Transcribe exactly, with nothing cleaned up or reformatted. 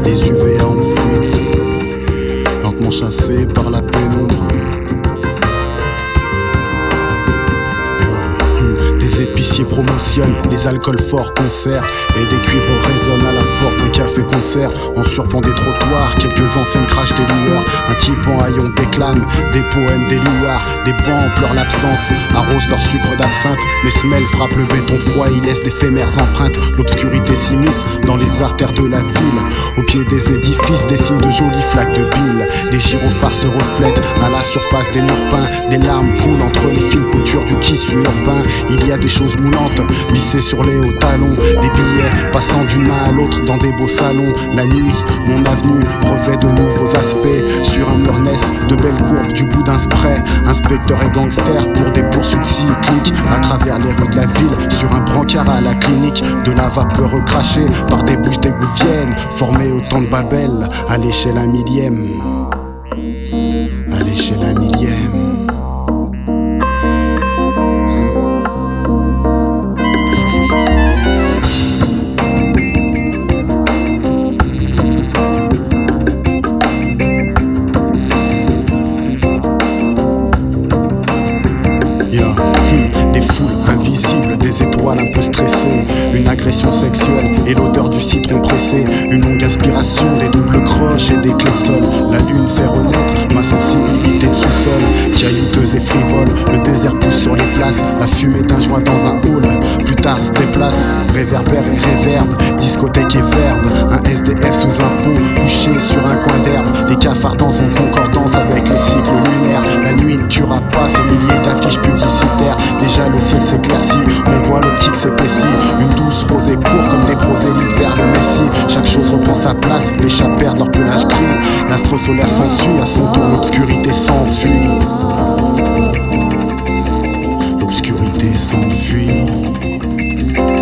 Les U V A en fuite, lentement chassés par la pénombre. Des épiciers promotionnent les alcools forts concerts et des cuivres résonnent à la porte d'un café-concert. En surplomb des trottoirs, quelques anciennes crachent des lueurs. Un type en haillons déclame des poèmes, des luards. Des bancs pleurent l'absence, arrosent leur sucre d'absinthe. Les semelles frappent le béton froid, ils laissent d'éphémères empreintes. L'obscurité s'immisce dans les artères de la ville. Au pied des édifices, dessinent de jolies flaques de bile. Des gyrophares se reflètent à la surface des murs peints. Des larmes coulent entre les fines coutures du tissu urbain. Il y a des choses moulantes vissées sur les hauts talons. Des billets passant d'une main à l'autre dans des beaux salons. La nuit, mon avenue revêt de nouveaux aspects. Sur un mur naissent de belles courbes du bout d'un spray. Inspecteurs et gangsters pour des poursuites cycliques à travers les rues de la ville. Sur un brancard à la clinique, de la vapeur recrachée par des bouches d'égout viennent former autant de Babel à l'échelle un millième. À l'échelle un millième. Des foules invisibles, des étoiles un peu stressées, une agression sexuelle et l'odeur du citron pressé. Une longue inspiration, des doubles croches et des clés de sol. La lune fait renaître ma sensibilité de sous-sol. Caillouteuse et frivole, le désert pousse sur les places. La fumée d'un joint dans un hall, plus tard se déplace. Réverbère et réverbe, discothèque et verbe. Un S D F sous un pont, couché sur un coin d'herbe. Les cafards dansent en concordance avec les cycles lunaires. La nuit ne tuera pas ces milliers d'affiches publicitaires. Déjà le ciel s'éclaircit, on voit l'optique s'épaissit. Une douce rosée court comme des prosélytes vers le Messie. Chaque chose reprend sa place, les chats perdent leur pelage gris. L'astre solaire s'ensuit, à son tour l'obscurité s'enfuit. L'obscurité s'enfuit.